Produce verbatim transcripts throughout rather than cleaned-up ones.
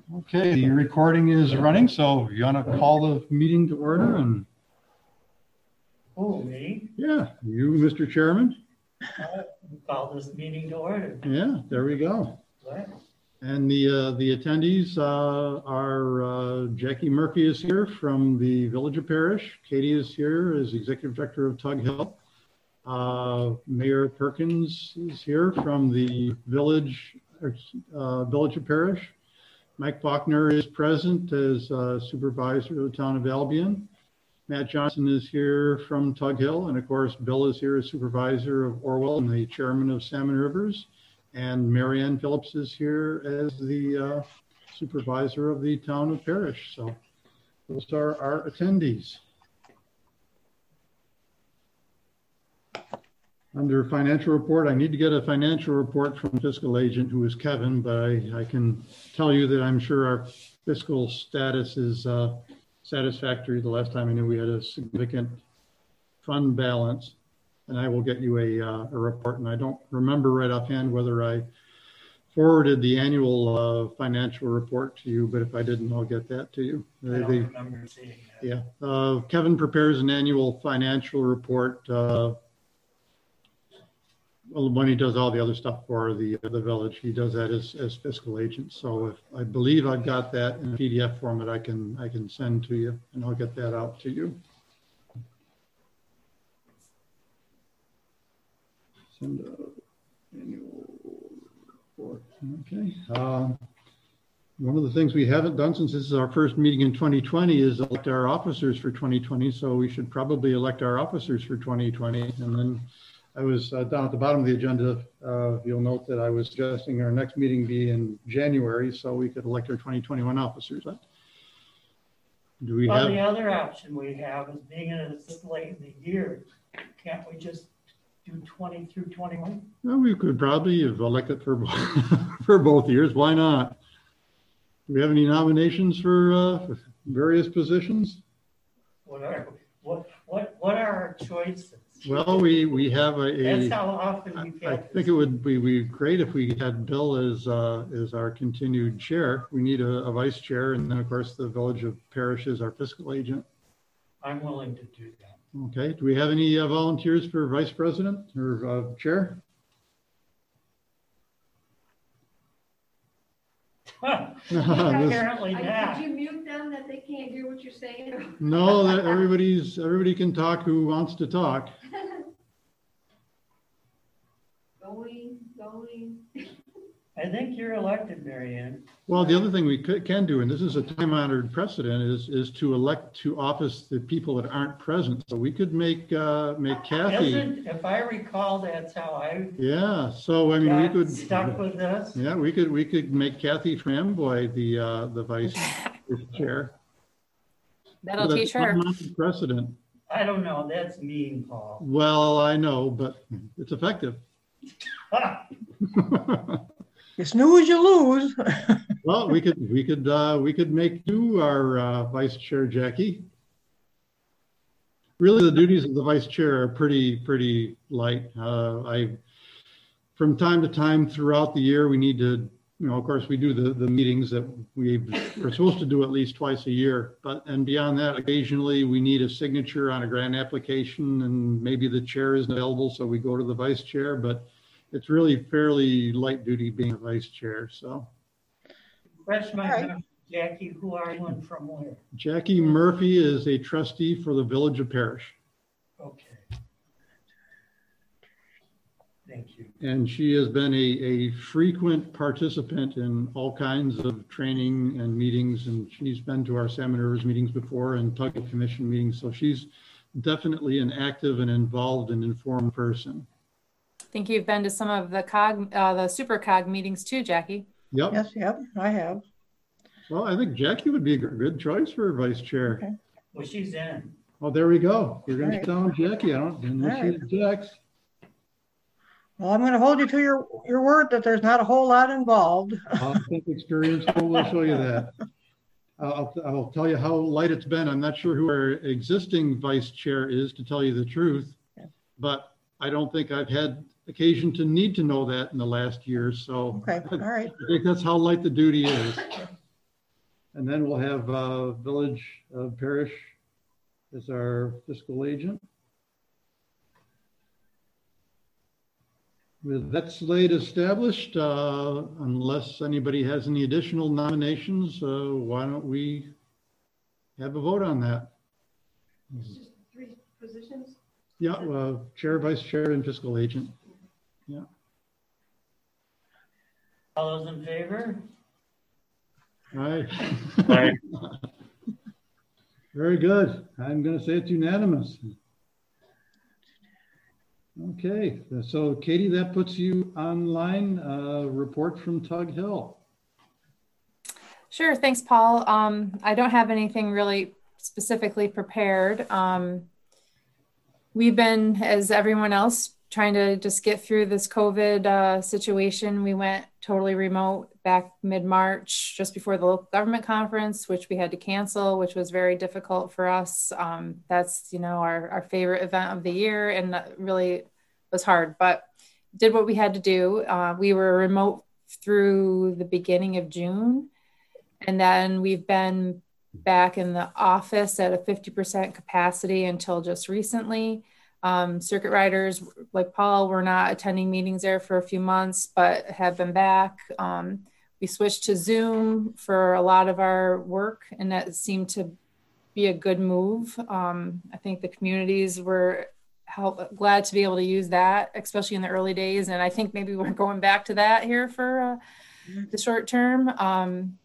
Okay, the recording is running, so you want to call the meeting to order? And Oh, me? yeah, you, Mister Chairman. Uh, Call this meeting to order. Yeah, there we go. What? And the uh, the attendees uh, are uh, Jackie Murphy is here from the Village of Parrish. Katie is here as Executive Director of Tug Hill. Uh, Mayor Perkins is here from the Village uh, Village of Parrish. Mike Faulkner is present as uh, Supervisor of the Town of Albion. Matt Johnson is here from Tug Hill, and of course, Bill is here as Supervisor of Orwell and the Chairman of Salmon Rivers. And Marianne Phillips is here as the uh, Supervisor of the Town of Parrish. So those are our attendees. Under financial report, I need to get a financial report from fiscal agent who is Kevin, but I, I can tell you that I'm sure our fiscal status is uh, satisfactory. The last time I knew we had a significant fund balance, and I will get you a, uh, a report. And I don't remember right offhand whether I forwarded the annual uh, financial report to you, but if I didn't, I'll get that to you. I don't They, remember seeing that. yeah, uh, Kevin prepares an annual financial report uh, well, when he does all the other stuff for the the village. He does that as, as fiscal agent. So if I believe I've got that in a P D F format, I can I can send to you, and I'll get that out to you. Send a annual report. Okay. Uh, one of the things we haven't done since this is our first meeting in twenty twenty is elect our officers for twenty twenty. So we should probably elect our officers for twenty twenty, and then. I was uh, down at the bottom of the agenda. Uh, you'll note that I was suggesting our next meeting be in January so we could elect our twenty twenty-one officers. Do we Well, have? the other option we have is being in this late in the year. Can't we just do twenty through twenty-one? Well, we could probably have elected for, for both years. Why not? Do we have any nominations for, uh, for various positions? What are, what, what, what are our choices? Well, we, we have a, a That's how often we I get think it would be, be great if we had Bill as uh, as our continued chair. We need a, a vice chair, and then of course the Village of Parrish is our fiscal agent. I'm willing to do that. Okay. Do we have any uh, volunteers for vice president or uh, chair? Apparently not. Did you mute them that they can't hear what you're saying? No, that everybody's everybody can talk who wants to talk. Going, going. I think you're elected, Marianne. Well, the other thing we could, can do, and this is a time-honored precedent, is is to elect to office the people that aren't present. So we could make uh, make Kathy. Isn't, if I recall, that's how I Yeah. So I mean, we got could stuck with this. Yeah, we could we could make Kathy from Amboy the uh, the vice chair. That'll So teach that's her. not precedent. I don't know. That's mean, Paul. Well, I know, but it's effective. You snooze, you lose. Well, we could we could uh, we could make you our uh, vice chair, Jackie. Really, the duties of the vice chair are pretty pretty light. Uh, I, from time to time throughout the year, we need to, you know, of course, we do the the meetings that we are supposed to do at least twice a year. But and beyond that, occasionally we need a signature on a grant application, and maybe the chair isn't available, so we go to the vice chair. But it's really fairly light duty being a vice chair. So, Fresh my All right. memory, Jackie, who are you and from where? Jackie Murphy is a trustee for the Village of Parrish, Okay. Thank you. and she has been a, a frequent participant in all kinds of training and meetings, and she's been to our Salmon Rivers meetings before and Tug Hill Commission meetings. So she's definitely an active and involved and informed person. I think you've been to some of the cog, uh, the super cog meetings too, Jackie. Yep. Yes, yep, I have. Well, I think Jackie would be a good choice for vice chair. Okay. Well, she's in. Oh, there we go. We're going to All right. sit down with Jackie. I don't, unless All she right. objects. Well, I'm going to hold you to your, your word that there's not a whole lot involved. I think experience will show you that. I'll, I'll tell you how light it's been. I'm not sure who our existing vice chair is, to tell you the truth, Yeah. but I don't think I've had occasion to need to know that in the last year. So Okay, all right. I think that's how light the duty is. and then we'll have uh, Village uh, Parish as our fiscal agent. With that slate established, uh, unless anybody has any additional nominations, uh, why don't we have a vote on that? It's just three positions. Yeah, uh, chair, vice chair, and fiscal agent. Yeah. All those in favor? Aye. Aye. Very good. I'm going to say it's unanimous. Okay, so Katie, that puts you online. Uh, report from Tug Hill. Sure, thanks, Paul. Um, I don't have anything really specifically prepared. Um, we've been, as everyone else, trying to just get through this COVID uh, situation. We went totally remote back mid-March, just before the local government conference, which we had to cancel, which was very difficult for us. Um, that's, you know, our, our favorite event of the year, and that really was hard, but did what we had to do. Uh, we were remote through the beginning of June, and then we've been back in the office at a fifty percent capacity until just recently. Um, circuit riders like Paul were not attending meetings there for a few months, but have been back. Um, we switched to Zoom for a lot of our work, and that seemed to be a good move. Um, I think the communities were help, glad to be able to use that, especially in the early days. And I think maybe we're going back to that here for uh, the short term. Um,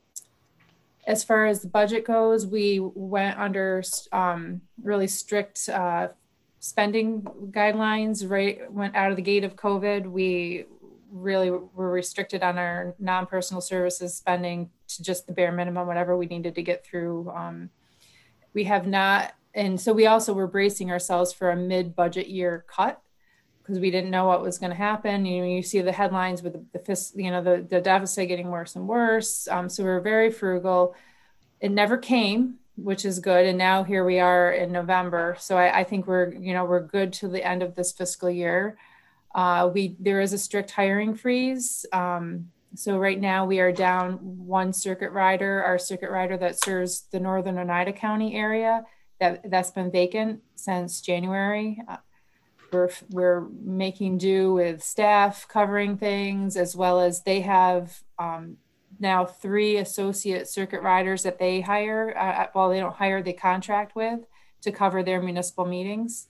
as far as the budget goes, we went under um, really strict uh, spending guidelines, right? Went out of the gate of COVID. We really were restricted on our non-personal services spending to just the bare minimum, whatever we needed to get through. Um, we have not, and so we also were bracing ourselves for a mid-budget year cut because we didn't know what was going to happen. You know, you see the headlines with the, the you know, the, the deficit getting worse and worse. Um, so we were very frugal. It never came, which is good. And now here we are in November. So I, I think we're, you know, we're good to the end of this fiscal year. Uh, we, there is a strict hiring freeze. Um, so right now we are down one circuit rider, our circuit rider that serves the Northern Oneida County area that that's been vacant since January. Uh, we're, we're making do with staff covering things, as well as they have, um, now three associate circuit riders that they hire, uh, well, they don't hire, they contract with to cover their municipal meetings.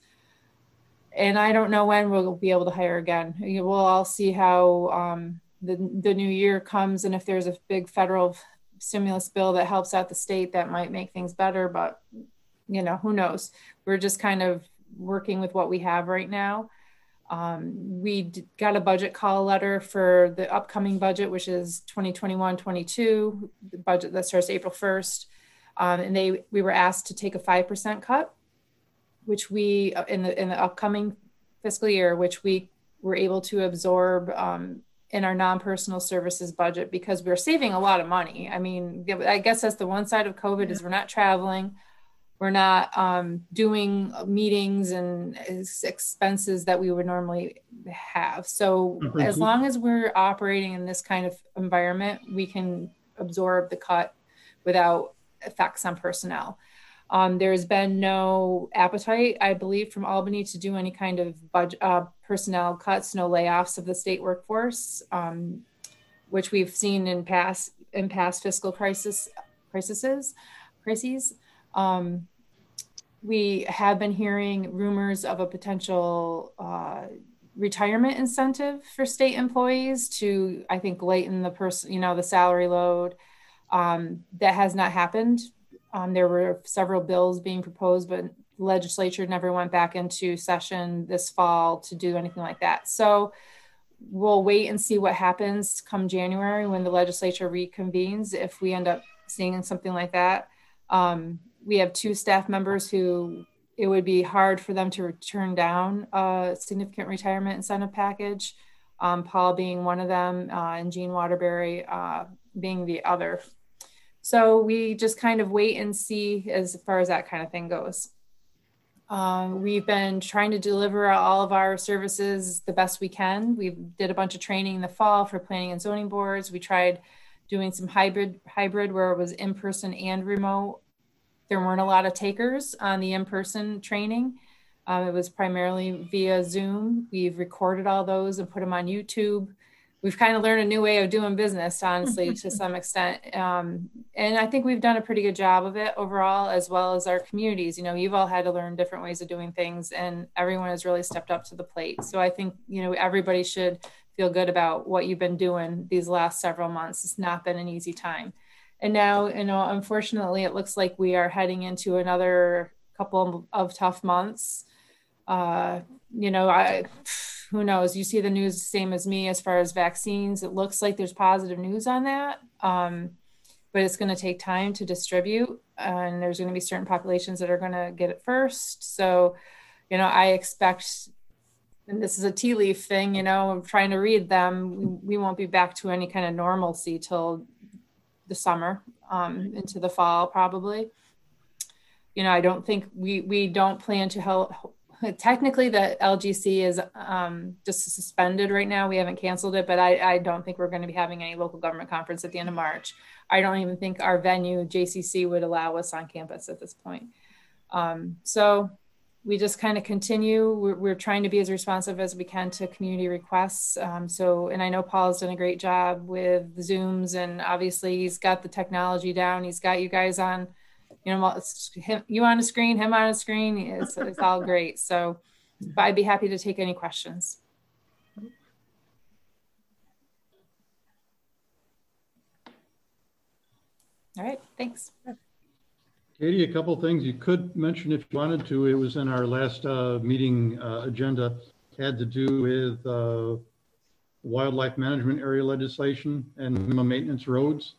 And I don't know when we'll be able to hire again. We'll all see how um, the, the new year comes, and if there's a big federal stimulus bill that helps out the state, that might make things better, but you know, who knows? We're just kind of working with what we have right now. Um, we d- got a budget call letter for the upcoming budget, which is twenty twenty-one twenty-two, the budget that starts April first. Um, and they, we were asked to take a five percent cut, which we, in the, in the upcoming fiscal year, which we were able to absorb, um, in our non-personal services budget, because we're saving a lot of money. I mean, I guess that's the one side of COVID is we're not traveling. We're not um, doing meetings and expenses that we would normally have. So as long as we're operating in this kind of environment, we can absorb the cut without effects on personnel. Um, there's been no appetite, I believe, from Albany to do any kind of budget, uh, personnel cuts, no layoffs of the state workforce, um, which we've seen in past in past fiscal crisis crises. crises. Um, we have been hearing rumors of a potential uh, retirement incentive for state employees to, I think, lighten the person, you know, the salary load. Um, that has not happened. Um, there were several bills being proposed, but the legislature never went back into session this fall to do anything like that. So we'll wait and see what happens come January when the legislature reconvenes, if we end up seeing something like that. Um, we have two staff members who it would be hard for them to turn down a significant retirement incentive package. Um, Paul being one of them, uh, and Jean Waterbury uh, being the other. So we just kind of wait and see as far as that kind of thing goes. Um, we've been trying to deliver all of our services the best we can. We did a bunch of training in the fall for planning and zoning boards. We tried doing some hybrid hybrid where it was in-person and remote. There weren't a lot of takers on the in-person training. Um, it was primarily via Zoom. We've recorded all those and put them on YouTube. We've kind of learned a new way of doing business, honestly, to some extent. Um, and I think we've done a pretty good job of it overall, as well as our communities. You know, you've all had to learn different ways of doing things, and everyone has really stepped up to the plate. So I think, you know, everybody should feel good about what you've been doing these last several months. It's not been an easy time. And now, you know, unfortunately, it looks like we are heading into another couple of tough months. Uh, you know, I... Who knows? You see the news the same as me as far as vaccines. It looks like there's positive news on that, um, but it's going to take time to distribute, and there's going to be certain populations that are going to get it first. So, you know, I expect, and this is a tea leaf thing, you know, I'm trying to read them. We, we won't be back to any kind of normalcy till the summer, um, into the fall, probably. You know, I don't think we, we don't plan to help. Technically, the L G C is um, just suspended right now. We haven't canceled it, but I, I don't think we're going to be having any local government conference at the end of March. I don't even think our venue, J C C, would allow us on campus at this point. Um, so we just kind of continue. We're, we're trying to be as responsive as we can to community requests. Um, so, and I know Paul's done a great job with the Zooms, and obviously he's got the technology down. He's got you guys on. You know, it's him, you on a screen, him on a screen. It's, it's all great. So, but I'd be happy to take any questions. All right, thanks. Katie, a couple of things you could mention if you wanted to. It was in our last uh, meeting uh, agenda. Had to do with uh, wildlife management area legislation and minimum maintenance roads.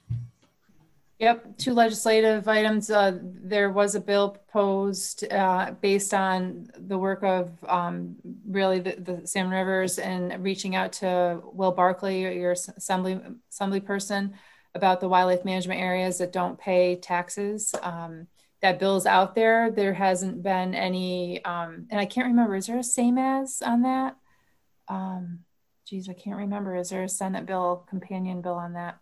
Yep, two legislative items. Uh, there was a bill proposed uh, based on the work of um, really the, the Salmon Rivers and reaching out to Will Barkley, your assembly assembly person, about the wildlife management areas that don't pay taxes. Um, that bill's out there. There hasn't been any, um, and I can't remember, is there a same as on that? Um, geez, I can't remember. Is there a Senate bill, companion bill on that?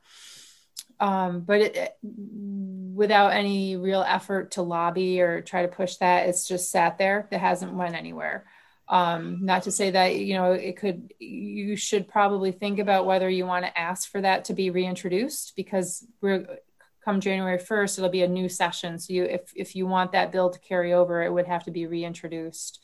Um, but it, it, without any real effort to lobby or try to push that, it's just sat there. It hasn't went anywhere. Um, not to say that, you know, it could, you should probably think about whether you want to ask for that to be reintroduced, because we're come January first, it'll be a new session. So you, if, if you want that bill to carry over, it would have to be reintroduced.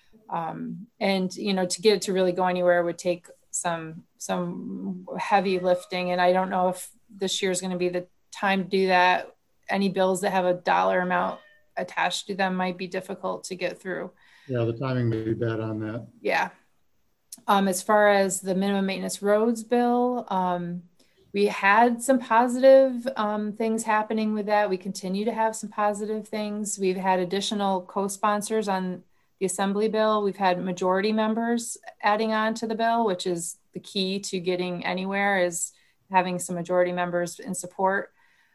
Um, and, you know, to get it to really go anywhere would take some, some heavy lifting. And I don't know if this year is going to be the time to do that. Any bills that have a dollar amount attached to them might be difficult to get through. Yeah, the timing may be bad on that. Yeah. Um, as far as the minimum maintenance roads bill, um, we had some positive um, things happening with that. We continue to have some positive things. We've had additional co-sponsors on the assembly bill. We've had majority members adding on to the bill, which is the key to getting anywhere, is having some majority members in support.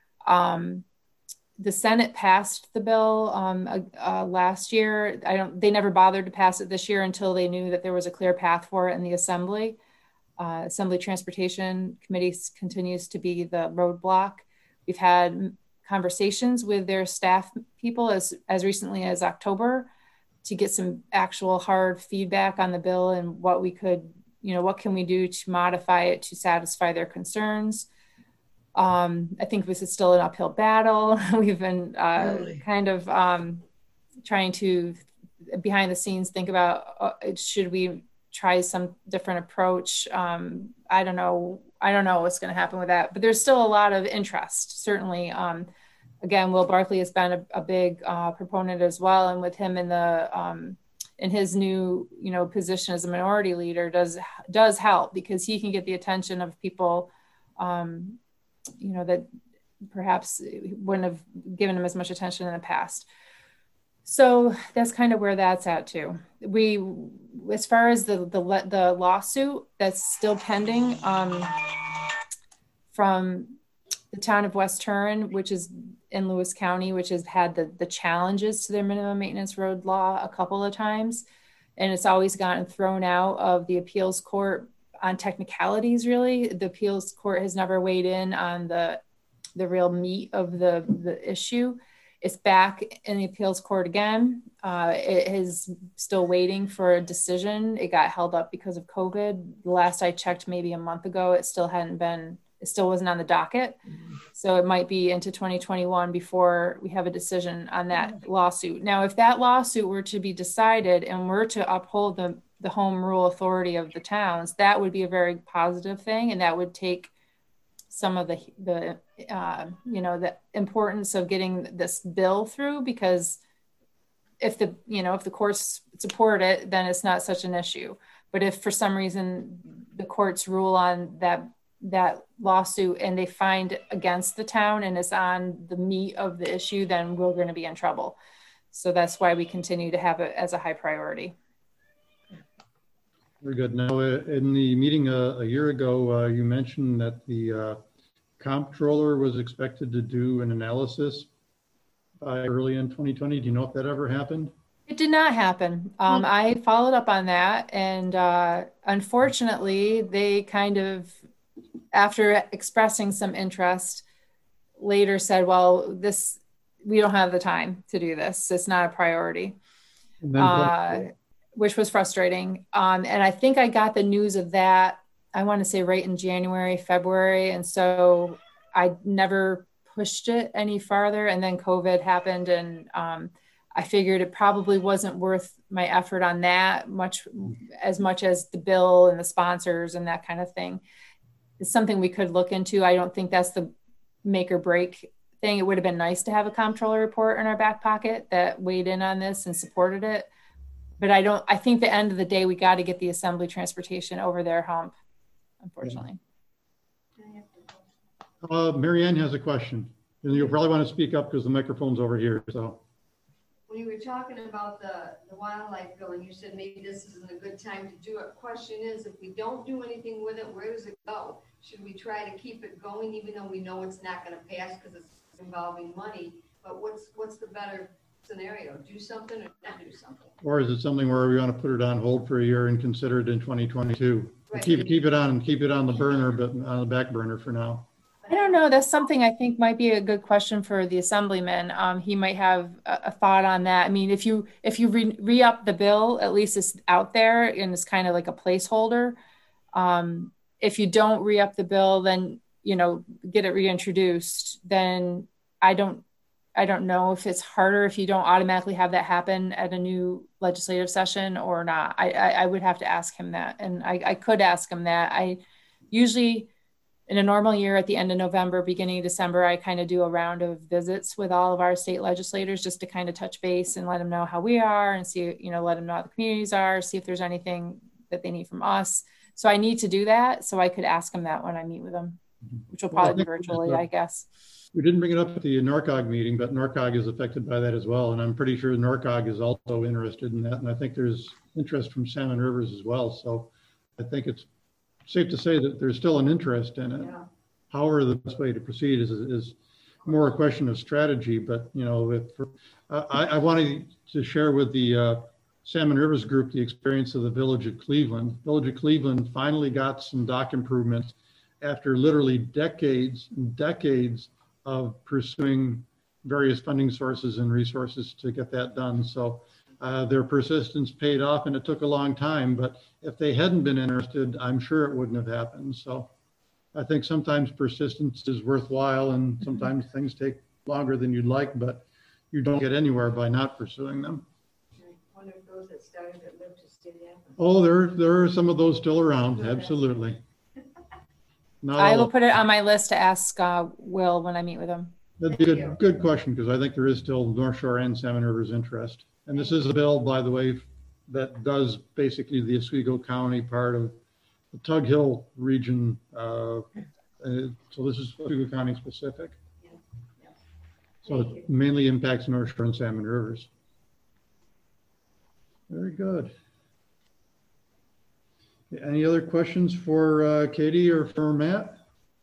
Um, the Senate passed the bill um, uh, uh, last year. I don't, they never bothered to pass it this year until they knew that there was a clear path for it in the Assembly. Uh, Assembly Transportation Committee continues to be the roadblock. We've had conversations with their staff people as, as recently as October to get some actual hard feedback on the bill and what we could, you know, what can we do to modify it to satisfy their concerns. Um, I think this is still an uphill battle. We've been uh, really? kind of um, trying to, behind the scenes, think about, uh, should we try some different approach? Um, I don't know. I don't know what's going to happen with that, but there's still a lot of interest, certainly. Um, again, Will Barkley has been a, a big uh, proponent as well. And with him in the, um, in his new, you know, position as a minority leader does, does help, because he can get the attention of people, um, you know, that perhaps wouldn't have given him as much attention in the past. So that's kind of where that's at too. We, as far as the, the, the lawsuit that's still pending um, from the town of West Turin, which is in Lewis County, which has had the, the challenges to their minimum maintenance road law a couple of times. And it's always gotten thrown out of the appeals court on technicalities, really. The appeals court has never weighed in on the the real meat of the, the issue. It's back in the appeals court again. Uh, it is still waiting for a decision. It got held up because of COVID. The last I checked, maybe a month ago, it still hadn't been, it still wasn't on the docket. So it might be into twenty twenty-one before we have a decision on that lawsuit. Now, if that lawsuit were to be decided and were to uphold the, the home rule authority of the towns, that would be a very positive thing. And that would take some of the, the uh, you know, the importance of getting this bill through, because if the, you know, if the courts support it, then it's not such an issue. But if for some reason the courts rule on that, that lawsuit and they find against the town and it's on the meat of the issue, then we're going to be in trouble. So that's why we continue to have it as a high priority. Very good. Now, uh, in the meeting uh, a year ago, uh, you mentioned that the uh, comptroller was expected to do an analysis by early in twenty twenty. Do you know if that ever happened? It did not happen. Um, I followed up on that, and uh, unfortunately, they kind of, after expressing some interest, later said, "Well, this we don't have the time to do this. It's not a priority." And then uh, which was frustrating. Um, and I think I got the news of that, I want to say right in January, February. And so I never pushed it any farther. And then COVID happened, and um, I figured it probably wasn't worth my effort on that much, as much as the bill and the sponsors and that kind of thing. It's something we could look into. I don't think that's the make or break thing. It would have been nice to have a comptroller report in our back pocket that weighed in on this and supported it. But I don't, I think the end of the day, we got to get the assembly transportation over their hump, unfortunately. Uh, Mary Ann has a question, and you'll probably want to speak up because the microphone's over here. So when you were talking about the, the wildlife bill and you said maybe this isn't a good time to do it, question is, if we don't do anything with it, where does it go? Should we try to keep it going even though we know it's not going to pass because it's involving money? But what's what's the better scenario? Do something or not do something? Or is it something where we want to put it on hold for a year and consider it in twenty twenty-two? Right. Keep keep it on keep it on the burner, but on the back burner for now. I don't know. That's something I think might be a good question for the assemblyman. Um, he might have a, a thought on that. I mean, if you if you re, re-up the bill, at least it's out there and it's kind of like a placeholder. Um, if you don't re-up the bill, then, you know, get it reintroduced, then I don't I don't know if it's harder if you don't automatically have that happen at a new legislative session or not. I, I, I would have to ask him that. And I, I could ask him that. I usually, in a normal year at the end of November, beginning of December, I kind of do a round of visits with all of our state legislators just to kind of touch base and let them know how we are and see, you know, let them know how the communities are, see if there's anything that they need from us. So I need to do that. So I could ask him that when I meet with them, which will probably be virtually, I guess. We didn't bring it up at the NORCOG meeting, but NORCOG is affected by that as well. And I'm pretty sure NORCOG is also interested in that. And I think there's interest from Salmon Rivers as well. So I think it's safe to say that there's still an interest in it. Yeah. However, the best way to proceed is, is more a question of strategy. But, you know, if, uh, I, I wanted to share with the uh, Salmon Rivers group the experience of the Village of Cleveland. Village of Cleveland finally got some dock improvements after literally decades and decades of pursuing various funding sources and resources to get that done. So uh, their persistence paid off, and it took a long time, but if they hadn't been interested, I'm sure it wouldn't have happened. So I think sometimes persistence is worthwhile, and sometimes things take longer than you'd like, but you don't get anywhere by not pursuing them. I wonder if those that started that lived to stay there. Oh, there, there are some of those still around, absolutely. Not I will put it on my list to ask uh, Will when I meet with him. That'd be a good, good question, because I think there is still North Shore and Salmon Rivers interest. And this is a bill, by the way, that does basically the Oswego County part of the Tug Hill region. Uh, uh, so this is Oswego County specific. Yeah. Yeah. So it mainly impacts North Shore and Salmon Rivers. Very good. Any other questions for uh, Katie or for Matt?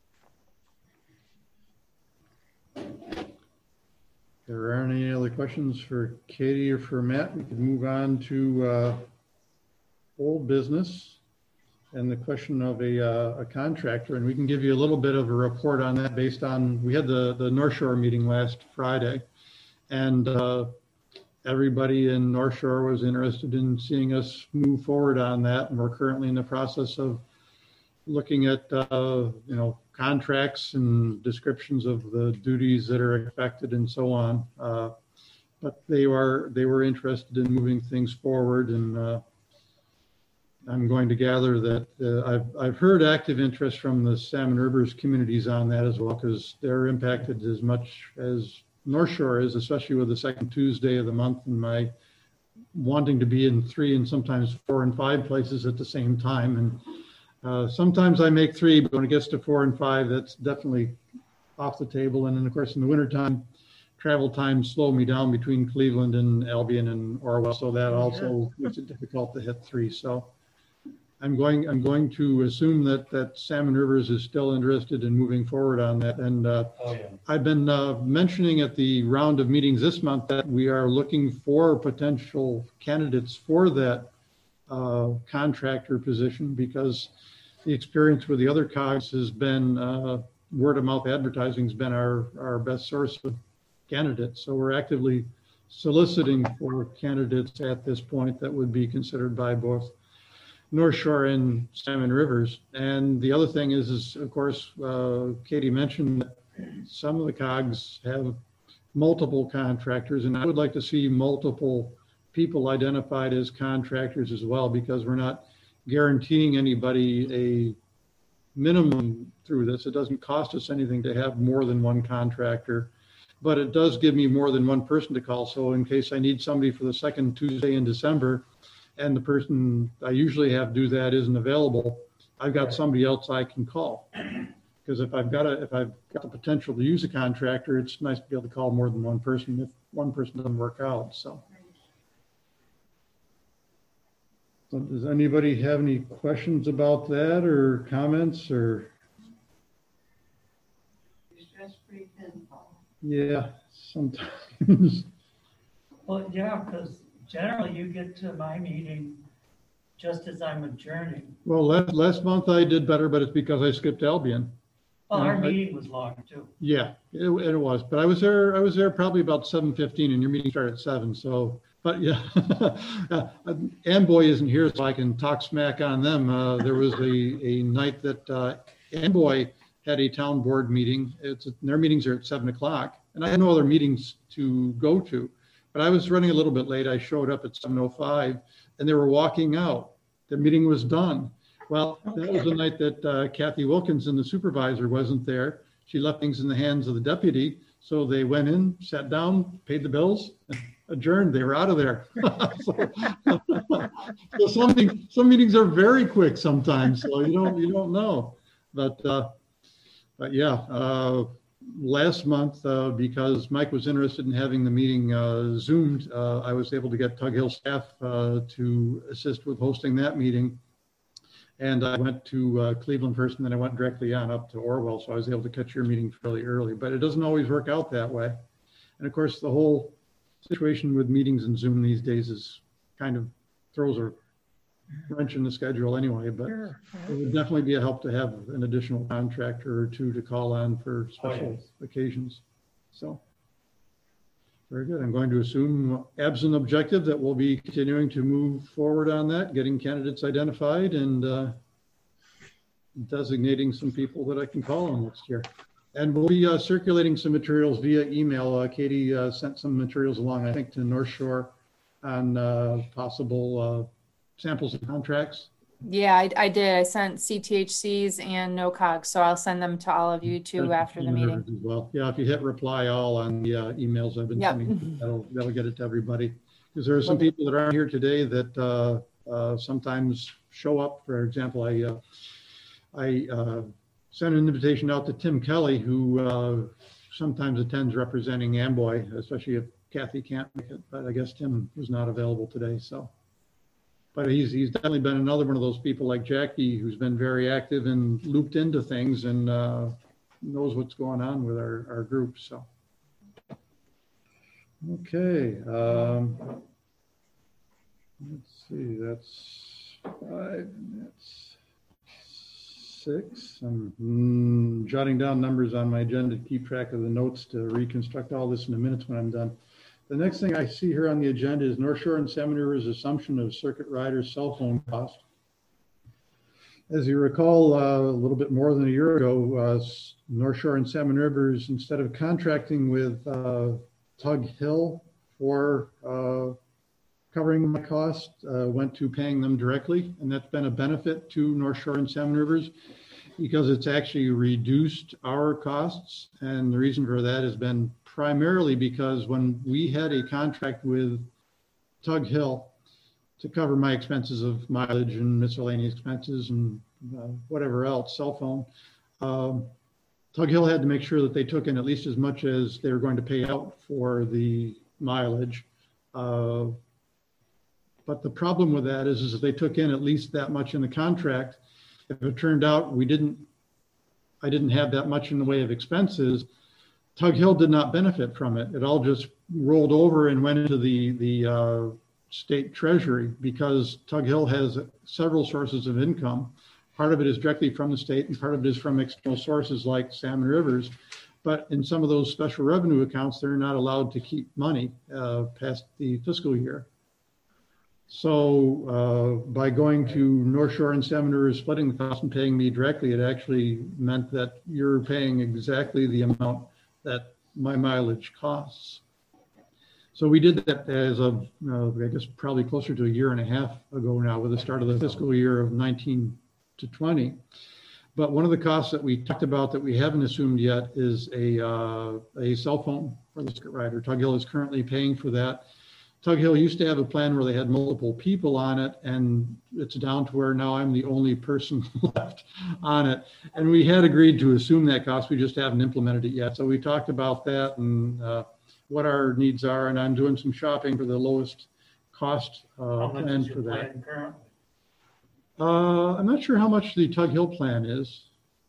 If there aren't any other questions for Katie or for Matt, we can move on to uh, old business. and the question of a, uh, a contractor, and we can give you a little bit of a report on that based on, we had the, the North Shore meeting last Friday, and uh, everybody in North Shore was interested in seeing us move forward on that, and we're currently in the process of looking at, uh, you know, contracts and descriptions of the duties that are expected and so on. Uh, but they were, they were interested in moving things forward, and uh, I'm going to gather that uh, I've, I've heard active interest from the Salmon Rivers communities on that as well, because they're impacted as much as North Shore is, especially with the second Tuesday of the month and my wanting to be in three and sometimes four and five places at the same time. And uh, sometimes I make three, but when it gets to four and five, that's definitely off the table. And then of course in the wintertime, travel times slow me down between Cleveland and Albion and Orwell. So that also makes it difficult to hit three. So I'm going, I'm going to assume that, that Salmon Rivers is still interested in moving forward on that. And uh, Oh, yeah. I've been uh, mentioning at the round of meetings this month that we are looking for potential candidates for that uh, contractor position, because the experience with the other cogs has been uh, word of mouth advertising has been our, our best source of candidates. So we're actively soliciting for candidates at this point that would be considered by both North Shore and Salmon Rivers. And the other thing is, is of course, uh, Katie mentioned that some of the cogs have multiple contractors, and I would like to see multiple people identified as contractors as well, because we're not guaranteeing anybody a minimum through this. It doesn't cost us anything to have more than one contractor, but it does give me more than one person to call. So in case I need somebody for the second Tuesday in December, and the person I usually have do that isn't available, I've got somebody else I can call. Because if I've got a, if I've got the potential to use a contractor, it's nice to be able to call more than one person if one person doesn't work out. So, so does anybody have any questions about that or comments or? You're stressed pretty thin, Paul. Yeah, sometimes. Well, yeah, because generally you get to my meeting just as I'm adjourning. Well, last, last month I did better, but it's because I skipped Albion. Well, our Yeah, I- meeting was long too. Yeah, it, it was, but I was there, I was there probably about seven fifteen and your meeting started at seven. So, but yeah, uh, Amboy isn't here, so I can talk smack on them. Uh, there was a, a night that uh, Amboy had a town board meeting. It's, their meetings are at seven o'clock and I had no other meetings to go to, but I was running a little bit late. I showed up at seven oh five and they were walking out. The meeting was done. Well, that was the night that uh, Kathy Wilkinson, the supervisor, wasn't there. She left things in the hands of the deputy. So they went in, sat down, paid the bills, adjourned. They were out of there. so, so some, meetings, some meetings are very quick sometimes. So you don't you don't know. But uh, but yeah, uh, last month uh, because Mike was interested in having the meeting uh, zoomed, uh, I was able to get Tug Hill staff uh, to assist with hosting that meeting. And I went to uh, Cleveland first, and then I went directly on up to Orwell. So I was able to catch your meeting fairly early, but it doesn't always work out that way. And of course, the whole situation with meetings and Zoom these days is kind of throws a wrench in the schedule anyway, but Sure. it would definitely be a help to have an additional contractor or two to call on for special Oh, yes. occasions. So very good. I'm going to assume absent objective that we'll be continuing to move forward on that, getting candidates identified and uh, designating some people that I can call on next year. And we'll be uh, circulating some materials via email. Uh, Katie uh, sent some materials along, I think, to North Shore on uh, possible uh, samples of contracts. Yeah, I, I did. I sent C T H Cs and no cogs, so I'll send them to all of you too after the meeting. As well. Yeah, if you hit reply all on the uh, emails I've been Yep. sending, that'll, that'll get it to everybody. Because there are some people that aren't here today that uh, uh, sometimes show up. For example, I uh, I uh, sent an invitation out to Tim Kelly, who uh, sometimes attends representing Amboy, especially if Kathy can't make it. But I guess Tim was not available today, so. But he's he's definitely been another one of those people like Jackie, who's been very active and looped into things and uh, knows what's going on with our, our group. So, okay. Um, let's see, that's five minutes. six. I'm mm, jotting down numbers on my agenda to keep track of the notes to reconstruct all this in the minutes when I'm done. The next thing I see here on the agenda is North Shore and Salmon River's assumption of circuit rider's cell phone cost. As you recall, uh, a little bit more than a year ago, uh, North Shore and Salmon Rivers, instead of contracting with uh, Tug Hill for uh, covering my cost, uh, went to paying them directly. And that's been a benefit to North Shore and Salmon Rivers because it's actually reduced our costs. And the reason for that has been primarily because when we had a contract with Tug Hill to cover my expenses of mileage and miscellaneous expenses and uh, whatever else, cell phone, um, Tug Hill had to make sure that they took in at least as much as they were going to pay out for the mileage. Uh, but the problem with that is, is if they took in at least that much in the contract, if it turned out we didn't, I didn't have that much in the way of expenses, Tug Hill did not benefit from it. It all just rolled over and went into the, the uh, state treasury because Tug Hill has several sources of income. Part of it is directly from the state and part of it is from external sources like Salmon Rivers. But in some of those special revenue accounts, they're not allowed to keep money uh, past the fiscal year. So uh, by going to North Shore and Salmon Rivers, splitting the cost and paying me directly, it actually meant that you're paying exactly the amount that my mileage costs. So we did that as of, uh, I guess, probably closer to a year and a half ago now with the start of the fiscal year of nineteen to twenty. But one of the costs that we talked about that we haven't assumed yet is a, uh, a cell phone for the circuit rider. Tug Hill is currently paying for that. Tug Hill used to have a plan where they had multiple people on it, and it's down to where now I'm the only person left on it. And we had agreed to assume that cost, we just haven't implemented it yet. So we talked about that and uh, what our needs are, and I'm doing some shopping for the lowest cost uh, plan for that. Plan currently? Uh, I'm not sure how much the Tug Hill plan is.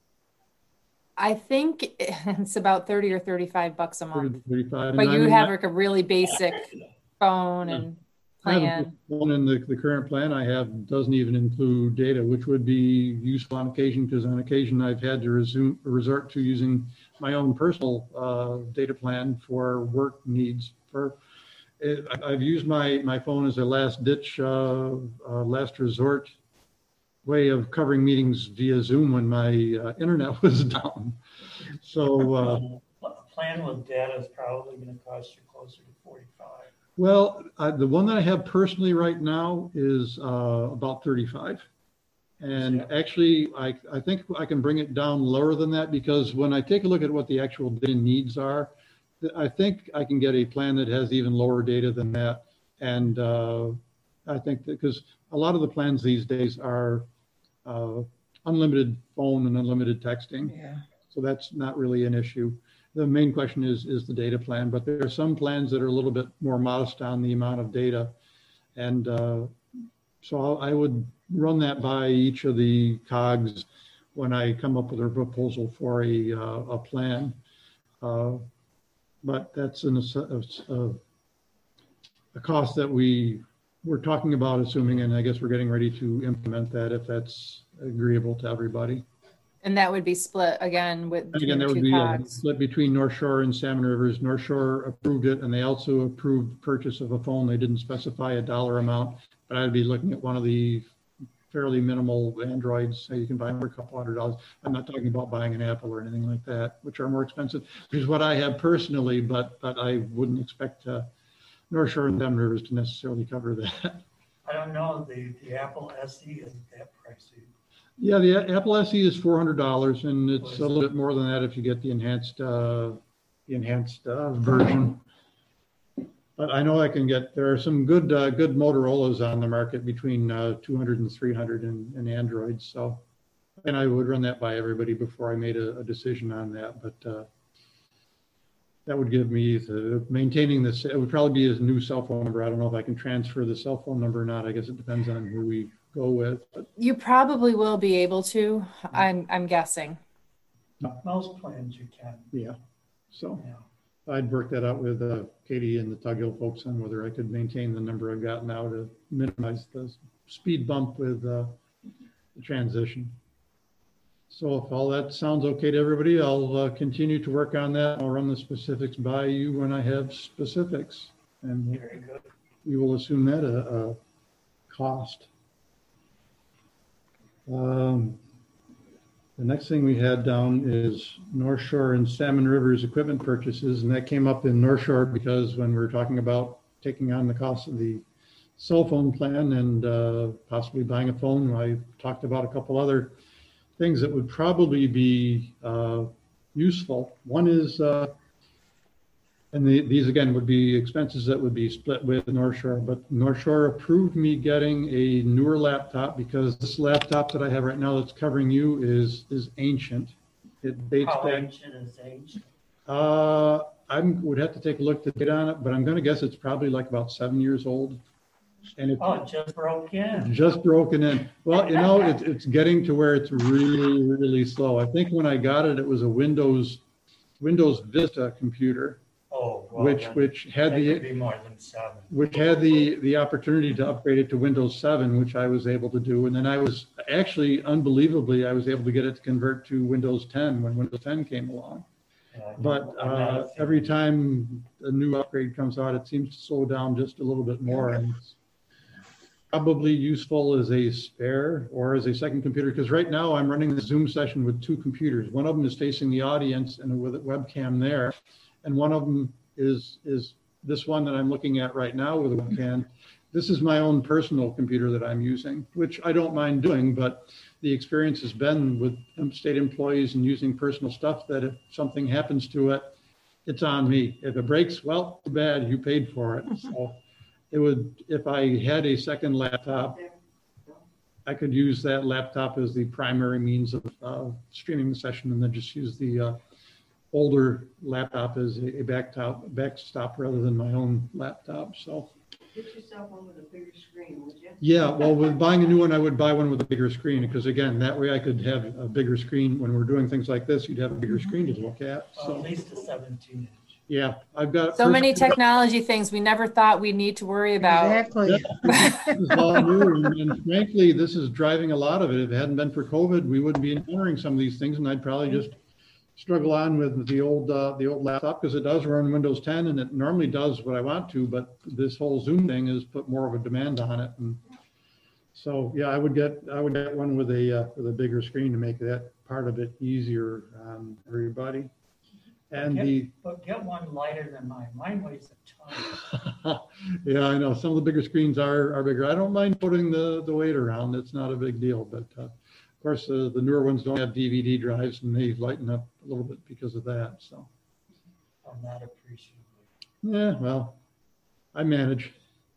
I think it's about thirty or thirty-five bucks a month. thirty-five. But And I you mean, have I- like a really basic phone and I have plan. one in the, the current plan I have doesn't even include data, which would be useful on occasion because on occasion I've had to resume, resort to using my own personal uh, data plan for work needs. For it, I've used my, my phone as a last ditch, uh, uh, last resort way of covering meetings via Zoom when my uh, internet was down. So, uh, A plan with data is probably going to cost you closer to forty-five. well, uh, the one that I have personally right now is uh, about thirty-five. And Yeah. actually, I, I think I can bring it down lower than that because when I take a look at what the actual data needs are, th- I think I can get a plan that has even lower data than that. And uh, I think that because a lot of the plans these days are uh, unlimited phone and unlimited texting. Yeah. So that's not really an issue. The main question is, is the data plan, but there are some plans that are a little bit more modest on the amount of data. And uh, so I'll, I would run that by each of the cogs when I come up with a proposal for a, uh, a plan. Uh, but that's an, a, a, a cost that we we're talking about assuming, and I guess we're getting ready to implement that if that's agreeable to everybody. And that would be split again with And between again, the that would two be a cogs. split between North Shore and Salmon Rivers. North Shore approved it, and they also approved purchase of a phone. They didn't specify a dollar amount, but I'd be looking at one of the fairly minimal Androids. So you can buy them for a couple hundred dollars. I'm not talking about buying an Apple or anything like that, which are more expensive, which is what I have personally, but but I wouldn't expect uh, North Shore and Salmon Rivers to necessarily cover that. I don't know, the, the Apple S E isn't that pricey. Yeah, the Apple S E is four hundred dollars, and it's a little bit more than that if you get the enhanced uh, the enhanced uh, version. But I know I can get, there are some good uh, good Motorola's on the market between uh, two hundred and three hundred in, in Android. So, and I would run that by everybody before I made a, a decision on that. But uh, that would give me the maintaining this. It would probably be a new cell phone number. I don't know if I can transfer the cell phone number or not. I guess it depends on who we go with. But You probably will be able to, I'm I'm guessing. Most plans you can, yeah, so. yeah. I'd work that out with uh, Katie and the Tug Hill folks on whether I could maintain the number I've got now to minimize the speed bump with uh, the transition. So if all that sounds okay to everybody, I'll uh, continue to work on that. I'll run the specifics by you when I have specifics. And Very good. we will assume that a, a cost. Um, the next thing we had down is North Shore and Salmon Rivers equipment purchases. And that came up in North Shore because when we were talking about taking on the cost of the cell phone plan and uh, possibly buying a phone, I talked about a couple other things that would probably be uh, useful. One is, uh, and the, these again would be expenses that would be split with North Shore, but North Shore approved me getting a newer laptop because this laptop that I have right now that's covering you is is ancient. It dates How back. ancient is age? Uh, I would have to take a look to get on it, but I'm going to guess it's probably like about seven years old. And it Oh, it just broke in. just broken in. Well, you know, it's it's getting to where it's really, really slow. I think when I got it, it was a Windows Windows Vista computer, Oh, well, which then which had that the could be more than seven. which had the the opportunity to upgrade it to Windows seven, which I was able to do. And then I was actually, unbelievably, I was able to get it to convert to Windows ten when Windows ten came along. Yeah, But I'm not a uh, fan. every time a new upgrade comes out, it seems to slow down just a little bit more. And it's probably useful as a spare or as a second computer, because right now I'm running the Zoom session with two computers. One of them is facing the audience and with a webcam there. And one of them is, is this one that I'm looking at right now with a webcam. This is my own personal computer that I'm using, which I don't mind doing, but the experience has been with state employees and using personal stuff that if something happens to it, it's on me. If it breaks, well, too bad, you paid for it. So it would, if I had a second laptop, I could use that laptop as the primary means of uh, streaming the session and then just use the uh, older laptop as a, a backstop, backstop rather than my own laptop. So. Get yourself one with a bigger screen, would you? Yeah, well, with buying a new one, I would buy one with a bigger screen because again, that way I could have a bigger screen. When we're doing things like this, you'd have a bigger screen to look at. Well, So at least a seventeen inch. yeah, I've got So many technology things we never thought we'd need to worry about. Exactly. This is all new, and, and frankly, this is driving a lot of it. If it hadn't been for COVID, we wouldn't be encountering some of these things, and I'd probably just struggle on with the old uh, the old laptop because it does run Windows ten and it normally does what I want to, but this whole Zoom thing has put more of a demand on it. And so yeah, I would get I would get one with a uh, with a bigger screen to make that part of it easier on everybody. And Get- the But get one lighter than mine. Mine weighs a ton. yeah, I know some of the bigger screens are are bigger. I don't mind putting the the weight around. It's not a big deal, but uh, of course uh, the newer ones don't have D V D drives and they lighten up a little bit because of that. So I'm not appreciative. yeah, well, I manage.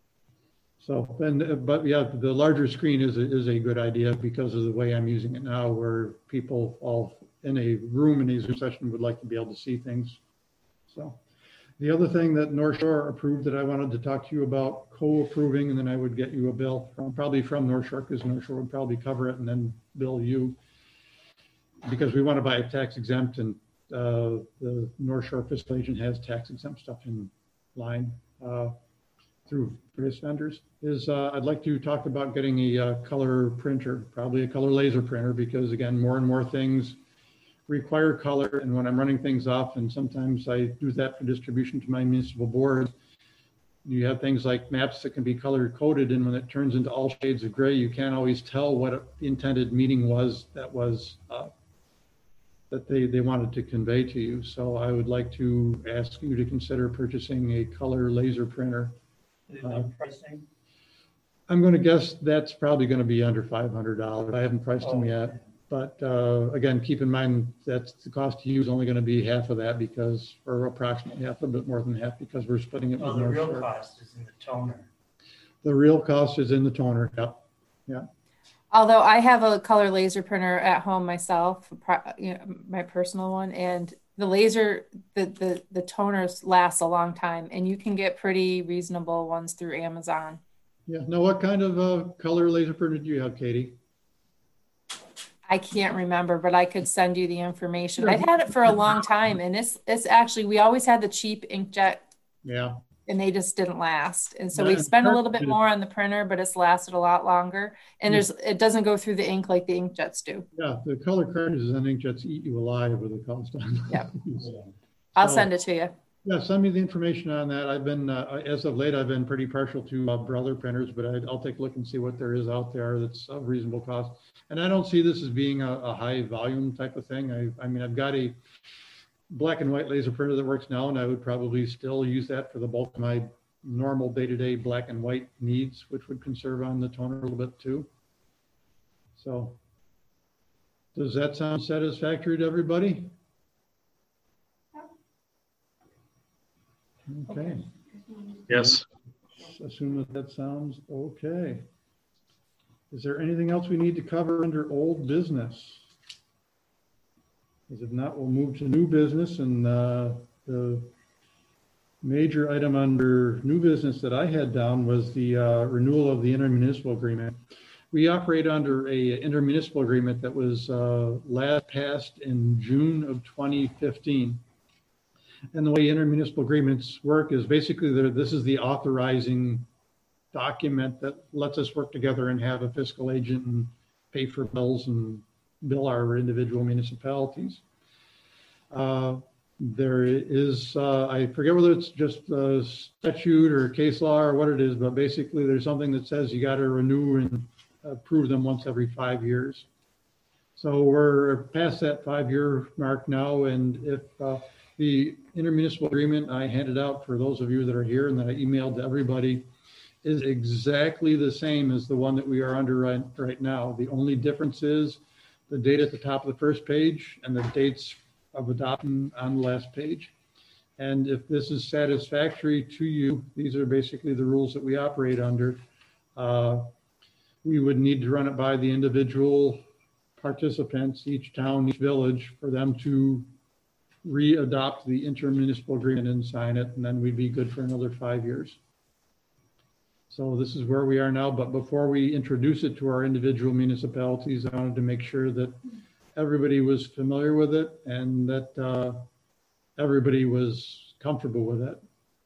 So and uh, but yeah, the larger screen is a, is a good idea because of the way I'm using it now, where people all in a room in a Zoom session would like to be able to see things. So the other thing that North Shore approved that I wanted to talk to you about co-approving, and then I would get you a bill from probably from North Shore, because North Shore would probably cover it and then bill you, because we want to buy a tax exempt, and uh, the North Shore fiscal agent has tax exempt stuff in line uh, through various vendors. Is uh, I'd like to talk about getting a uh, color printer, probably a color laser printer, because again, more and more things require color, and when I'm running things off, and sometimes I do that for distribution to my municipal board, you have things like maps that can be color coded, and when it turns into all shades of gray, you can't always tell what the intended meaning was that was uh, that they, they wanted to convey to you. So I would like to ask you to consider purchasing a color laser printer. Is Uh, it pricing? I'm going to guess that's probably going to be under five hundred dollars. I haven't priced them Oh, yet. okay. But uh, again, keep in mind that the cost to you is only going to be half of that, because, or approximately half, a bit more than half, because we're splitting it Well, with the North real Shore. cost is in the toner. The real cost is in the toner. Yep. Although I have a color laser printer at home myself, pro- you know, my personal one, and the laser, the, the, the toners last a long time, and you can get pretty reasonable ones through Amazon. Yeah. Now, what kind of uh, color laser printer do you have, Katie? I can't remember, but I could send you the information. I've had it for a long time, and it's it's actually, we always had the cheap inkjet Yeah. and they just didn't last. And so Yeah, we and spent a Sharp little bit did- more on the printer, but it's lasted a lot longer. And there's it doesn't go through the ink like the inkjets do. Yeah, the color cartridges and inkjets eat you alive with the cost on Yep. those. I'll So- send it to you. Yeah, send me the information on that. I've been, uh, as of late, I've been pretty partial to uh, Brother printers, but I, I'll take a look and see what there is out there that's of reasonable cost. And I don't see this as being a, a high volume type of thing. I, I mean, I've got a black and white laser printer that works now, and I would probably still use that for the bulk of my normal day-to-day black and white needs, which would conserve on the toner a little bit too. So, does that sound satisfactory to everybody? Okay. Yes. Assume that that sounds okay. Is there anything else we need to cover under old business? Because if not, we'll move to new business, and uh, the major item under new business that I had down was the uh, renewal of the intermunicipal agreement. We operate under a intermunicipal agreement that was uh, last passed in June of twenty fifteen. And the way intermunicipal agreements work is basically there, this is the authorizing document that lets us work together and have a fiscal agent and pay for bills and bill our individual municipalities. Uh, there is, uh, I forget whether it's just a statute or case law or what it is, but basically there's something that says you got to renew and approve them once every five years. So we're past that five-year mark now, and if uh, the intermunicipal agreement I handed out for those of you that are here and that I emailed to everybody is exactly the same as the one that we are under right, right now. The only difference is the date at the top of the first page and the dates of adoption on the last page. And if this is satisfactory to you, these are basically the rules that we operate under. Uh, we would need to run it by the individual participants, each town, each village, for them to re-adopt the intermunicipal agreement and sign it, and then we'd be good for another five years. So this is where we are now, but before we introduce it to our individual municipalities, I wanted to make sure that everybody was familiar with it and that uh, everybody was comfortable with it.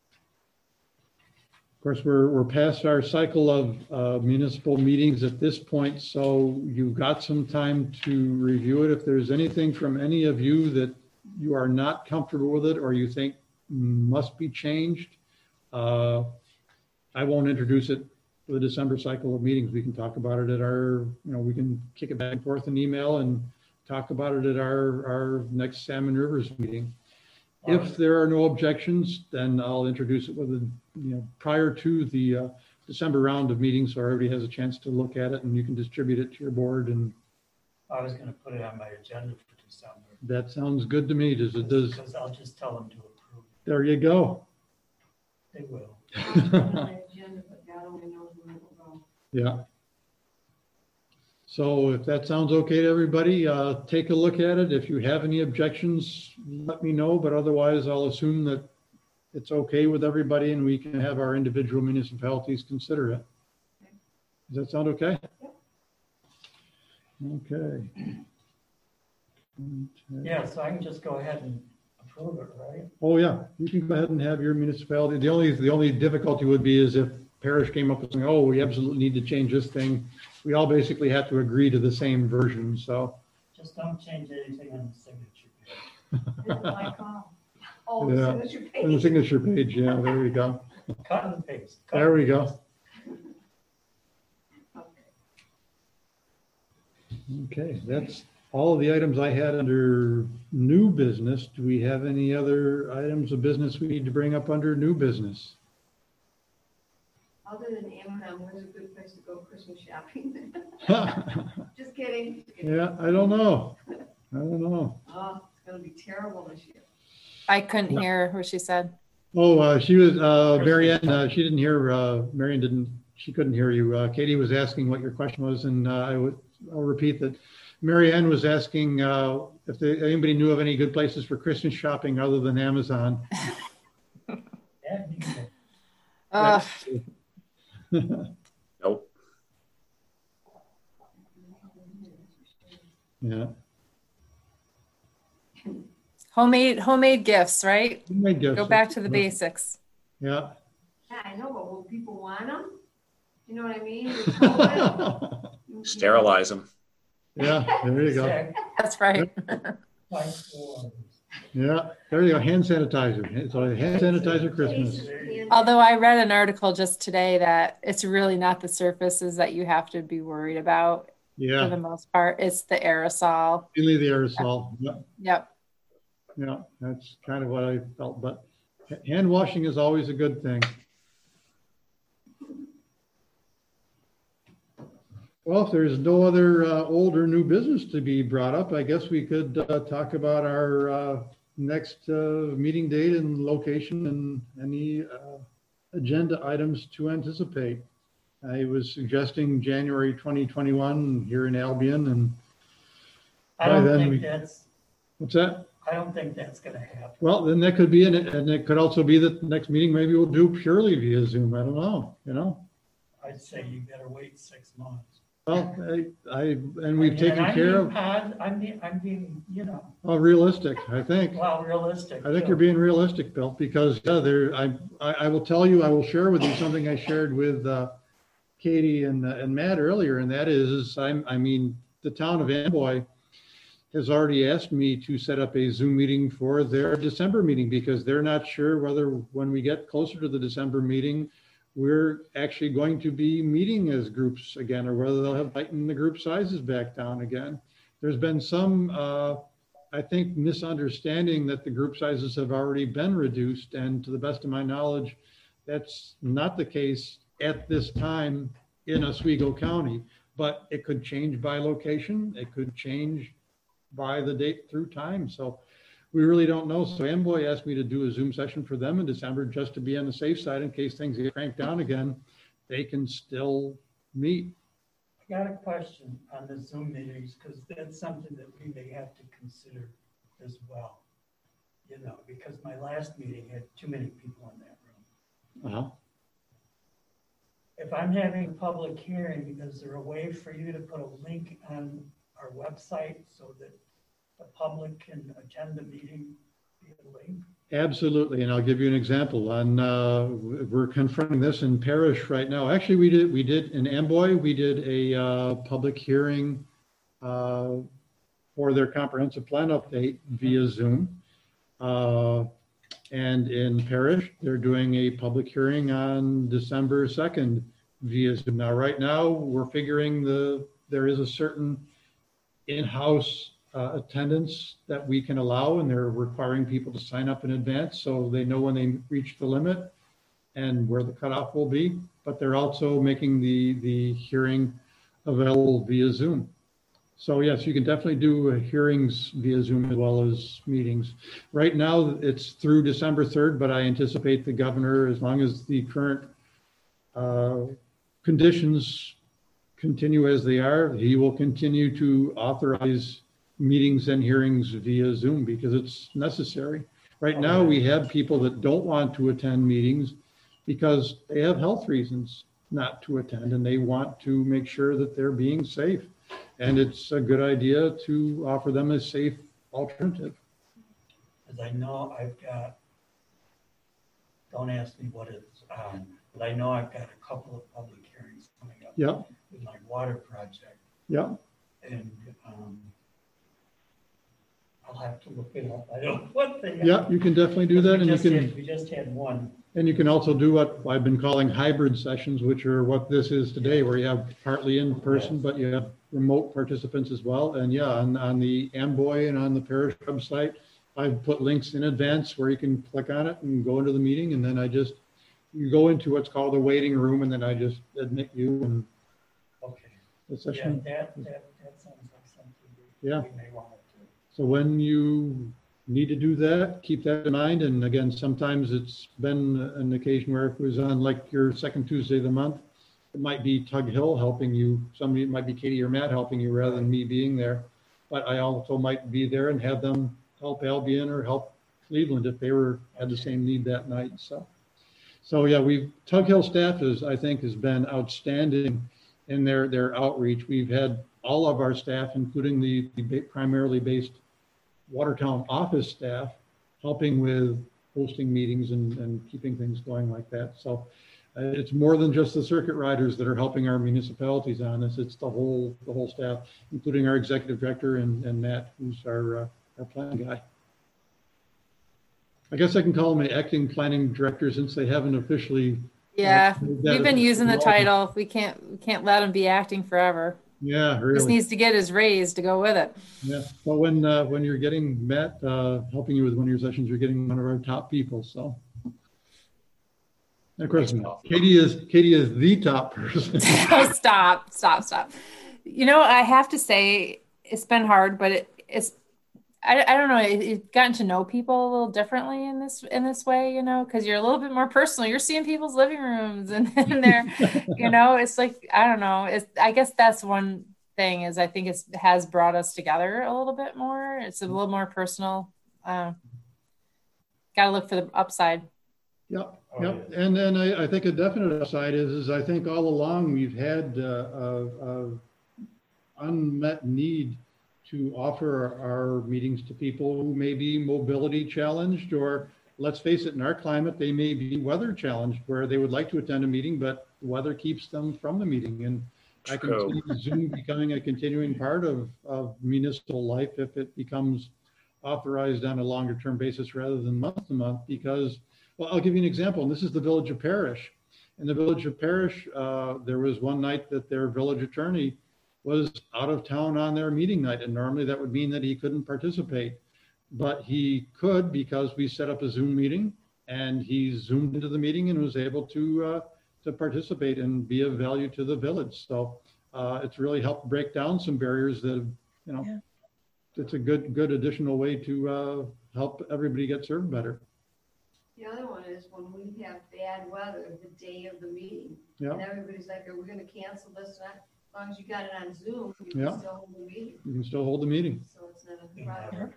Of course, we're, we're past our cycle of uh, municipal meetings at this point, so you've got some time to review it. If there's anything from any of you that you are not comfortable with it or you think must be changed, uh, I won't introduce it for the December cycle of meetings. We can talk about it at our, you know, we can kick it back and forth in email and talk about it at our, our next Salmon Rivers meeting. If there are no objections, then I'll introduce it with a, you know, prior to the uh, December round of meetings, so everybody has a chance to look at it and you can distribute it to your board. And I was gonna put it on my agenda for December. that sounds good to me. Does it, does, Because I'll just tell them to approve. there you go. They will. Yeah. So if that sounds okay to everybody, uh, take a look at it. If you have any objections, let me know, but otherwise I'll assume that it's okay with everybody and we can have our individual municipalities consider it. Does that sound okay? Okay. Yeah, so I can just go ahead and approve it, right? Oh, yeah, you can go ahead and have your municipality. The only, the only difficulty would be is if parish came up with saying, oh, we absolutely need to change this thing. We all basically have to agree to the same version, so. Just don't change anything on the signature page. Oh, Yeah. signature On the page. signature page, yeah, there we go. Cut and paste. Cut There we and go. paste. Okay, that's all of the items I had under new business. Do we have any other items of business we need to bring up under new business? Other than Amazon, where's a good place to go Christmas shopping? Yeah, Just kidding. Just kidding. I don't know. I don't know. Oh, it's gonna be terrible this year. I couldn't hear what she said. Oh, uh, she was, uh, Marianne, uh, she didn't hear, uh, Marianne didn't, she couldn't hear you. Uh, Katie was asking what your question was, and uh, I would, I'll repeat that. Marianne was asking uh, if there, anybody knew of any good places for Christmas shopping other than Amazon. Yeah, you can- Uh, Nope. Yeah. homemade homemade gifts, right? Homemade gifts. Go back to the basics. Yeah. Yeah, I know, but will people want them? You know what I mean? We told them, you know. Sterilize them. Yeah, there you go. Exact- That's right. like for- Yeah, there you go. Hand sanitizer. It's a hand sanitizer Christmas. Cases, Although I read an article just today that it's really not the surfaces that you have to be worried about for Yeah, the most part. It's the aerosol. mainly the aerosol. Yeah, Yep. yeah, that's kind of what I felt. But hand washing is always a good thing. Well, if there's no other uh, old or new business to be brought up, I guess we could uh, talk about our uh, next uh, meeting date and location and any uh, agenda items to anticipate. I was suggesting January twenty twenty-one here in Albion, and I By don't then think we- that's, what's that? I don't think that's gonna happen. Well, then that could be in it, and it could also be that the next meeting maybe we'll do purely via Zoom. I don't know, you know? I'd say you better wait six months. Well, I, I and we've And taken I'm care being of, pos- I'm being, I'm being, you know, well, realistic, I think. well, realistic. I think too. you're being realistic, Bill, because yeah, there, I, I, I will tell you, I will share with you something I shared with uh, Katie and, uh, and Matt earlier, and that is, is I'm, I mean, the town of Amboy has already asked me to set up a Zoom meeting for their December meeting because they're not sure whether when we get closer to the December meeting, we're actually going to be meeting as groups again, or whether they'll have tightened the group sizes back down again. There's been some, uh, I think, misunderstanding that the group sizes have already been reduced. And to the best of my knowledge, that's not the case at this time in Oswego County, but it could change by location. It could change by the date through time. So we really don't know. So Amboy asked me to do a Zoom session for them in December just to be on the safe side in case things get cranked down again. They can still meet. I got a question on the Zoom meetings, because that's something that we may have to consider as well. You know, because my last meeting had too many people in that room. Uh-huh. If I'm having a public hearing, is there a way for you to put a link on our website so that the public can attend the meeting via link? Absolutely, and I'll give you an example. On uh, we're confronting this in Parish right now. Actually, we did we did in Amboy we did a uh, public hearing uh, for their comprehensive plan update via Zoom, uh, and in Parish they're doing a public hearing on December second via Zoom. Now, right now we're figuring the there is a certain in-house Uh, attendance that we can allow, and they're requiring people to sign up in advance so they know when they reach the limit and where the cutoff will be. But they're also making the the hearing available via Zoom. So yes, you can definitely do uh, hearings via Zoom as well as meetings. Right now it's through December third, but I anticipate the governor, as long as the current uh, conditions continue as they are, he will continue to authorize meetings and hearings via Zoom because it's necessary. Right now, we have people that don't want to attend meetings because they have health reasons not to attend, and they want to make sure that they're being safe. And it's a good idea to offer them a safe alternative. As I know, I've got, don't ask me what it's on, but I know I've got a couple of public hearings coming up Yeah, with my water project. yeah. And um, I'll have to look it up. I don't know what they are. Yeah, you can definitely do that, We and you just can had- We just had one. and you can also do what I've been calling hybrid sessions, which are what this is today, where you have partly in person, but you have remote participants as well. And yeah, on, on the Amboy and on the parish website, I've put links in advance where you can click on it and go into the meeting, and then I just you go into what's called a waiting room, and then I just admit you, and Okay. the Yeah, session. that, that, that sounds like something we Yeah. we may want to do. So when you need to do that, keep that in mind. And again, sometimes it's been an occasion where if it was on like your second Tuesday of the month, it might be Tug Hill helping you. Somebody, it might be Katie or Matt helping you rather than me being there. But I also might be there and have them help Albion or help Cleveland if they were had the same need that night. So, so yeah, we've Tug Hill staff is I think has been outstanding in their their outreach. We've had all of our staff, including the, the primarily based Watertown office staff, helping with hosting meetings and, and keeping things going like that. So uh, it's more than just the circuit riders that are helping our municipalities on this. It's the whole the whole staff, including our executive director and, and Matt, who's our uh, our planning guy. I guess I can call them an acting planning director since they haven't officially. Yeah, uh, we've been using the title. We can't we can't let him be acting forever. Yeah, really. Just needs to get his raise to go with it. Yeah, but when uh, when you're getting Matt uh, helping you with one of your sessions, you're getting one of our top people. So, and of course, Katie is Katie is the top person. Oh, stop, stop, stop. You know, I have to say it's been hard, but it, it's I, I don't know. It, it's gotten to know people a little differently in this in this way, you know, because you're a little bit more personal. You're seeing people's living rooms and, and they're, you know, it's like, I don't know. It's, I guess that's one thing is I think it has brought us together a little bit more. It's a little more personal. Uh, Got to look for the upside. Yep, yep. And then I, I think a definite upside is, is I think all along we've had uh, a, a unmet need to offer our meetings to people who may be mobility challenged, or let's face it, in our climate, they may be weather challenged where they would like to attend a meeting, but the weather keeps them from the meeting. And I can see Zoom becoming a continuing part of, of municipal life if it becomes authorized on a longer term basis rather than month to month, because, well, I'll give you an example. And this is the Village of Parrish. In the Village of Parrish, uh, there was one night that their village attorney was out of town on their meeting night. And normally that would mean that he couldn't participate, but he could because we set up a Zoom meeting and he Zoomed into the meeting and was able to, uh, to participate and be of value to the village. So uh, it's really helped break down some barriers that, have, you know, yeah. It's a good, good additional way to uh, help everybody get served better. The other one is when we have bad weather the day of the meeting, yeah. and everybody's like, are we going to cancel this? Not, as long as you got it on Zoom, you can yeah. still hold the meeting. You can still hold the meeting. So it's not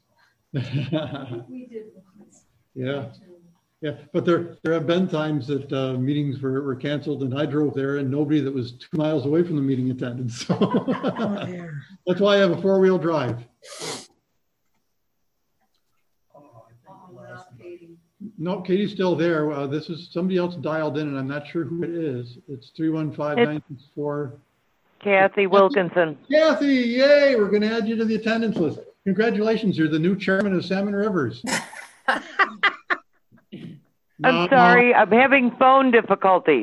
a problem. we did once. Yeah. Yeah, but there there have been times that uh, meetings were, were canceled and I drove there and nobody that was two miles away from the meeting attended. So oh, dear. That's why I have a four-wheel drive. Oh, oh, Katie. No, Katie's still there. Uh, this is somebody else dialed in and I'm not sure who it is. It's three one five, nine six four. Kathy Wilkinson. Kathy, yay, we're going to add you to the attendance list. Congratulations, you're the new chairman of Salmon Rivers. I'm no, sorry, no. I'm having phone difficulties.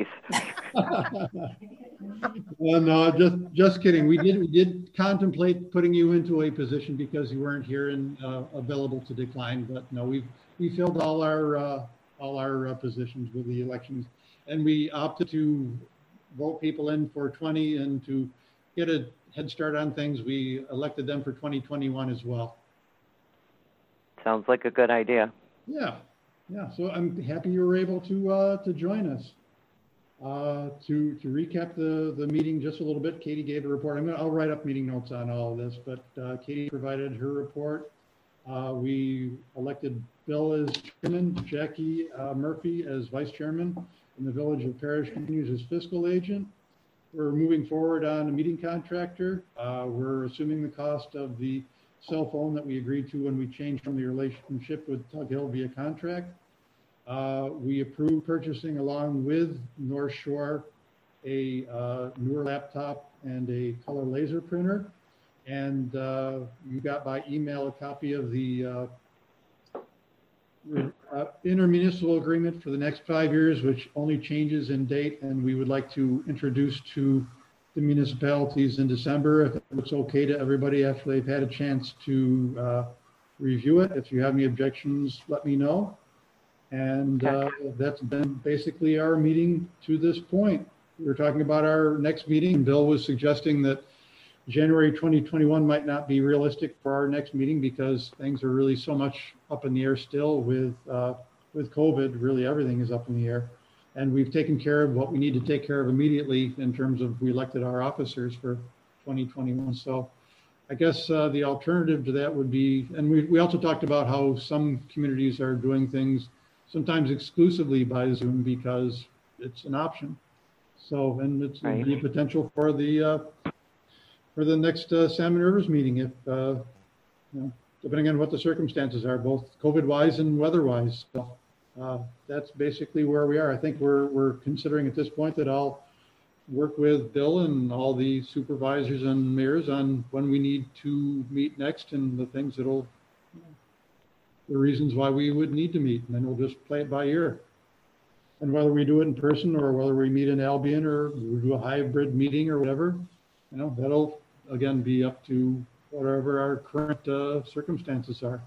Well, no, just just kidding. We did we did contemplate putting you into a position because you weren't here and uh, available to decline. But no, we we filled all our uh, all our uh, positions with the elections, and we opted to vote people in for twenty and to get a head start on things. We elected them for twenty twenty-one as well. Sounds like a good idea. Yeah. Yeah, so I'm happy you were able to uh, to join us. Uh, to to recap the the meeting just a little bit, Katie gave a report. I'm gonna I'll write up meeting notes on all of this, but uh, Katie provided her report. Uh, we elected Bill as chairman, Jackie uh, Murphy as vice chairman, and the Village of Parrish continues as fiscal agent. We're moving forward on a meeting contractor. Uh, we're assuming the cost of the cell phone that we agreed to when we changed from the relationship with Tug Hill via contract. Uh, we approved purchasing along with North Shore a uh, newer laptop and a color laser printer. And uh, you got by email a copy of the uh, uh, intermunicipal agreement for the next five years, which only changes in date. And we would like to introduce to the municipalities in December, if it's okay to everybody after they've had a chance to uh, review it. If you have any objections, let me know. And uh, that's been basically our meeting to this point. We were talking about our next meeting. Bill was suggesting that January twenty twenty-one might not be realistic for our next meeting because things are really so much up in the air still with, uh, with COVID. Really everything is up in the air. And we've taken care of what we need to take care of immediately in terms of we elected our officers for twenty twenty-one. So I guess uh, the alternative to that would be, and we, we also talked about how some communities are doing things sometimes exclusively by Zoom because it's an option. So, and it's right. The potential for the uh, for the next uh, Salmon Rivers meeting if uh, you know, depending on what the circumstances are, both COVID-wise and weather-wise. So uh, that's basically where we are. I think we're we're considering at this point that I'll work with Bill and all the supervisors and mayors on when we need to meet next and the things that'll, the reasons why we would need to meet, and then we'll just play it by ear. And whether we do it in person or whether we meet in Albion or we do a hybrid meeting or whatever, you know, that'll again be up to whatever our current uh, circumstances are.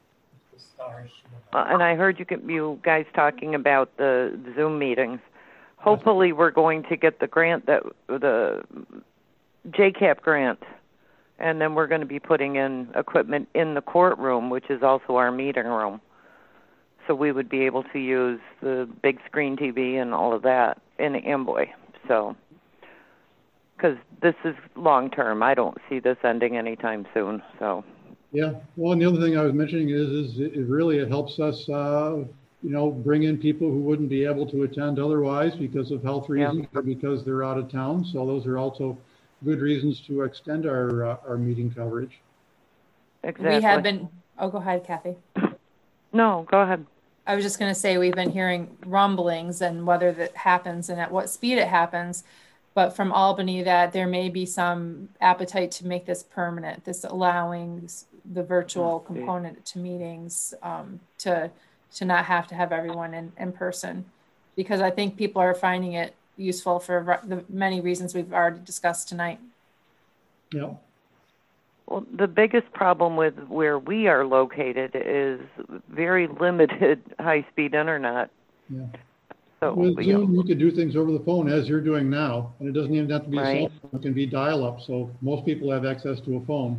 Uh, and I heard you, you guys talking about the Zoom meetings. Hopefully we're going to get the grant that, the J CAP grant, and then we're going to be putting in equipment in the courtroom, which is also our meeting room. So we would be able to use the big screen T V and all of that in Amboy. So, because this is long term, I don't see this ending anytime soon. So. Yeah. Well, and the other thing I was mentioning is, is it really it helps us, uh, you know, bring in people who wouldn't be able to attend otherwise because of health reasons yeah. or because they're out of town. So those are also good reasons to extend our uh, our meeting coverage. Exactly. We have been. Oh, go ahead, Kathy. No, go ahead. I was just going to say we've been hearing rumblings and whether that happens and at what speed it happens, but from Albany that there may be some appetite to make this permanent, this allowing the virtual okay. component to meetings um, to to not have to have everyone in, in person, because I think people are finding it useful for the many reasons we've already discussed tonight. Yeah. Well, the biggest problem with where we are located is very limited high-speed internet. Yeah. So, with Zoom, you, know, you could do things over the phone as you're doing now, and it doesn't even have to be right. a cell phone. It can be dial-up, so most people have access to a phone.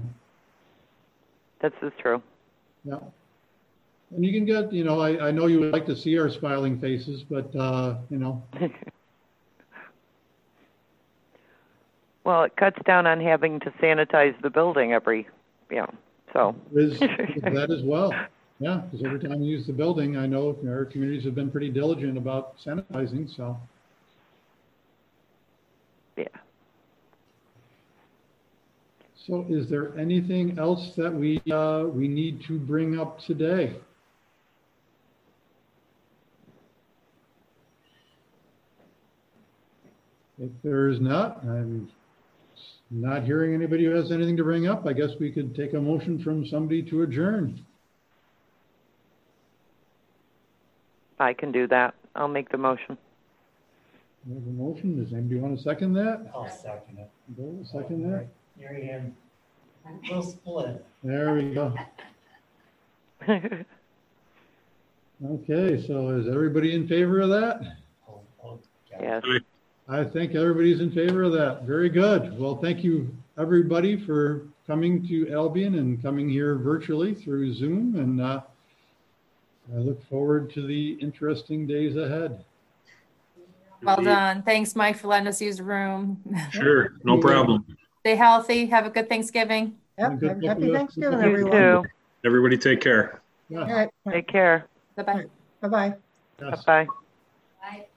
This is true. Yeah. And you can get, you know, I, I know you would like to see our smiling faces, but, uh, you know. Well, it cuts down on having to sanitize the building every, you know, so. Is that as well. Yeah, because every time you use the building, I know our communities have been pretty diligent about sanitizing, so. Yeah. So is there anything else that we, uh, we need to bring up today? If there's not, I'm not hearing anybody who has anything to bring up. I guess we could take a motion from somebody to adjourn. I can do that. I'll make the motion. We have a motion. Does anybody want to second that? I'll second it. Bill, second that? Mary Ann, we'll split. There we go. Okay, so is everybody in favor of that? Oh, oh, Yes. I think everybody's in favor of that. Very good. Well, thank you, everybody, for coming to Albion and coming here virtually through Zoom. And uh, I look forward to the interesting days ahead. Well done. Thanks, Mike, for letting us use the room. Sure, no problem. Stay healthy. Have a good Thanksgiving. Yep. Good- Happy Thanksgiving, You everyone. too. Everybody take care. Yeah. All right. Take care. Bye-bye. Bye-bye. Yes. Bye-bye. Bye.